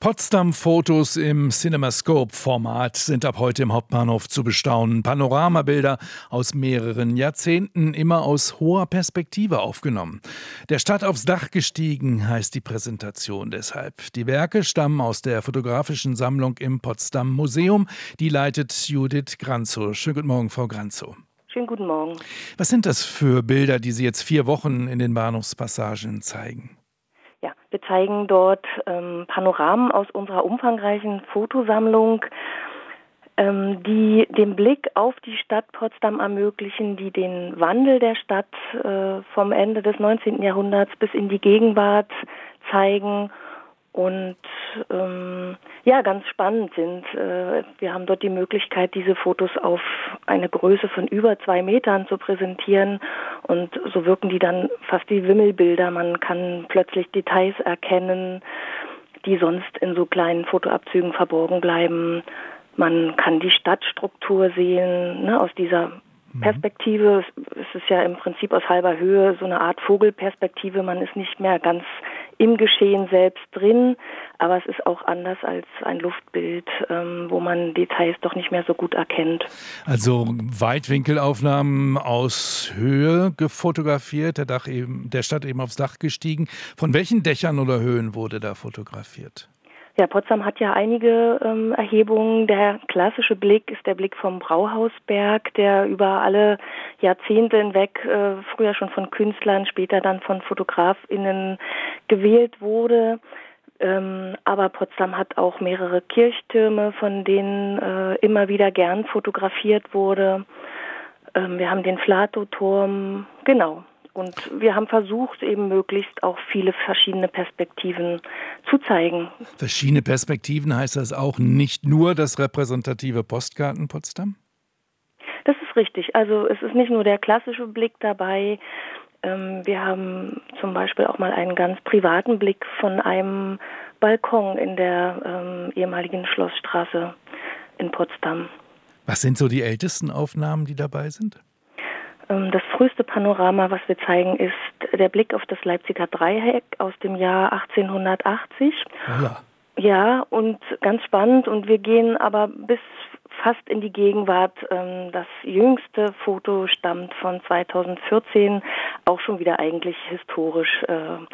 Potsdam-Fotos im CinemaScope-Format sind ab heute im Hauptbahnhof zu bestaunen. Panoramabilder aus mehreren Jahrzehnten, immer aus hoher Perspektive aufgenommen. Der Stadt aufs Dach gestiegen heißt die Präsentation deshalb. Die Werke stammen aus der fotografischen Sammlung im Potsdam Museum. Die leitet Judith Granzow. Schönen guten Morgen, Frau Granzow. Schönen guten Morgen. Was sind das für Bilder, die Sie jetzt 4 Wochen in den Bahnhofspassagen zeigen? Ja, wir zeigen dort Panoramen aus unserer umfangreichen Fotosammlung, die den Blick auf die Stadt Potsdam ermöglichen, die den Wandel der Stadt vom Ende des 19. Jahrhunderts bis in die Gegenwart zeigen und ganz spannend sind. Wir haben dort die Möglichkeit, diese Fotos auf eine Größe von über 2 Metern zu präsentieren und so wirken die dann fast wie Wimmelbilder. Man kann plötzlich Details erkennen, die sonst in so kleinen Fotoabzügen verborgen bleiben. Man kann die Stadtstruktur sehen, aus dieser Perspektive. Es ist ja im Prinzip aus halber Höhe so eine Art Vogelperspektive. Man ist nicht mehr ganz im Geschehen selbst drin, aber es ist auch anders als ein Luftbild, wo man Details doch nicht mehr so gut erkennt. Also Weitwinkelaufnahmen aus Höhe gefotografiert, der Stadt eben aufs Dach gestiegen. Von welchen Dächern oder Höhen wurde da fotografiert? Ja, Potsdam hat ja einige Erhebungen. Der klassische Blick ist der Blick vom Brauhausberg, der über alle Jahrzehnte hinweg früher schon von Künstlern, später dann von FotografInnen gewählt wurde. Aber Potsdam hat auch mehrere Kirchtürme, von denen immer wieder gern fotografiert wurde. Wir haben den Flatow-Turm, genau. Und wir haben versucht, eben möglichst auch viele verschiedene Perspektiven zu zeigen. Verschiedene Perspektiven heißt das auch nicht nur das repräsentative Postkarten Potsdam? Das ist richtig. Also es ist nicht nur der klassische Blick dabei. Wir haben zum Beispiel auch mal einen ganz privaten Blick von einem Balkon in der ehemaligen Schlossstraße in Potsdam. Was sind so die ältesten Aufnahmen, die dabei sind? Das früheste Panorama, was wir zeigen, ist der Blick auf das Leipziger Dreieck aus dem Jahr 1880. Holla. Ja, und ganz spannend. Und wir gehen aber bis fast in die Gegenwart. Das jüngste Foto stammt von 2014, auch schon wieder eigentlich historisch,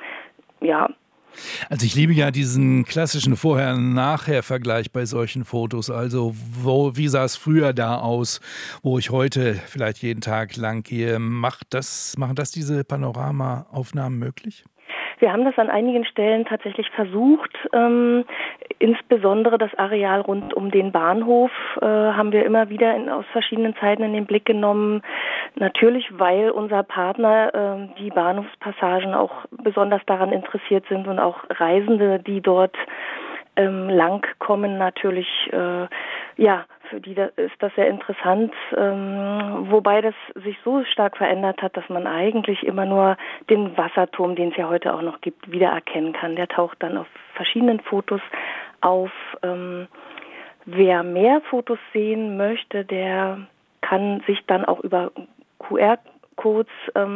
Also ich liebe ja diesen klassischen Vorher-Nachher-Vergleich bei solchen Fotos. Also wie sah es früher da aus, wo ich heute vielleicht jeden Tag lang gehe? Machen das diese Panoramaaufnahmen möglich? Wir haben das an einigen Stellen tatsächlich versucht. Insbesondere das Areal rund um den Bahnhof haben wir immer wieder aus verschiedenen Zeiten in den Blick genommen. Natürlich, weil unser Partner die Bahnhofspassagen auch besonders daran interessiert sind und auch Reisende, die dort lang kommen, natürlich, für die ist das sehr interessant, wobei das sich so stark verändert hat, dass man eigentlich immer nur den Wasserturm, den es ja heute auch noch gibt, wiedererkennen kann. Der taucht dann auf verschiedenen Fotos auf. Wer mehr Fotos sehen möchte, der kann sich dann auch über QR-Codes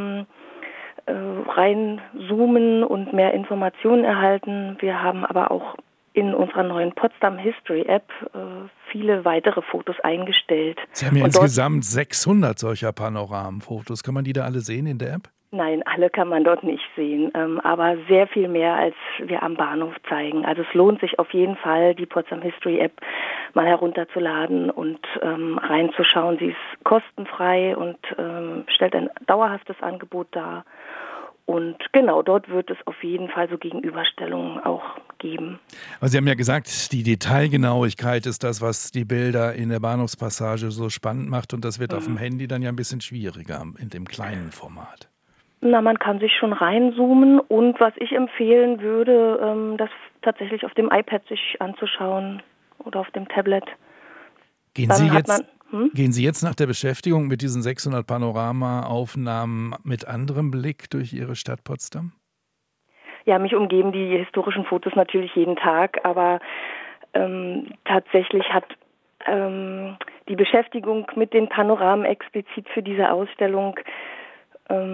reinzoomen und mehr Informationen erhalten. Wir haben aber auch in unserer neuen Potsdam History App viele weitere Fotos eingestellt. Sie haben ja insgesamt 600 solcher Panoramenfotos. Kann man die da alle sehen in der App? Nein, alle kann man dort nicht sehen, aber sehr viel mehr, als wir am Bahnhof zeigen. Also es lohnt sich auf jeden Fall, die Potsdam History App mal herunterzuladen und reinzuschauen. Sie ist kostenfrei und stellt ein dauerhaftes Angebot dar. Und genau, dort wird es auf jeden Fall so Gegenüberstellungen auch geben. Aber Sie haben ja gesagt, die Detailgenauigkeit ist das, was die Bilder in der Bahnhofspassage so spannend macht. Und das wird auf dem Handy dann ja ein bisschen schwieriger in dem kleinen Format. Na, man kann sich schon reinzoomen. Und was ich empfehlen würde, das tatsächlich auf dem iPad sich anzuschauen oder auf dem Tablet. Gehen Sie jetzt nach der Beschäftigung mit diesen 600 Panoramaaufnahmen mit anderem Blick durch Ihre Stadt Potsdam? Ja, mich umgeben die historischen Fotos natürlich jeden Tag, aber tatsächlich hat die Beschäftigung mit den Panoramen explizit für diese Ausstellung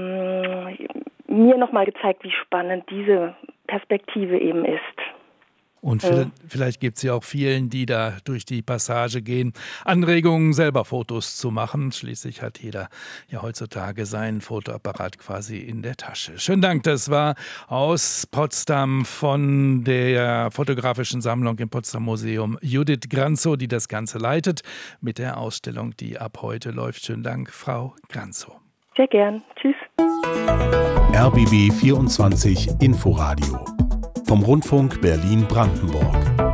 mir nochmal gezeigt, wie spannend diese Perspektive eben ist. Und vielleicht gibt es ja auch vielen, die da durch die Passage gehen, Anregungen, selber Fotos zu machen. Schließlich hat jeder ja heutzutage seinen Fotoapparat quasi in der Tasche. Schönen Dank, das war aus Potsdam von der fotografischen Sammlung im Potsdam Museum Judith Granzow, die das Ganze leitet mit der Ausstellung, die ab heute läuft. Schönen Dank, Frau Granzow. Sehr gern. Tschüss. RBB 24 Inforadio vom Rundfunk Berlin-Brandenburg.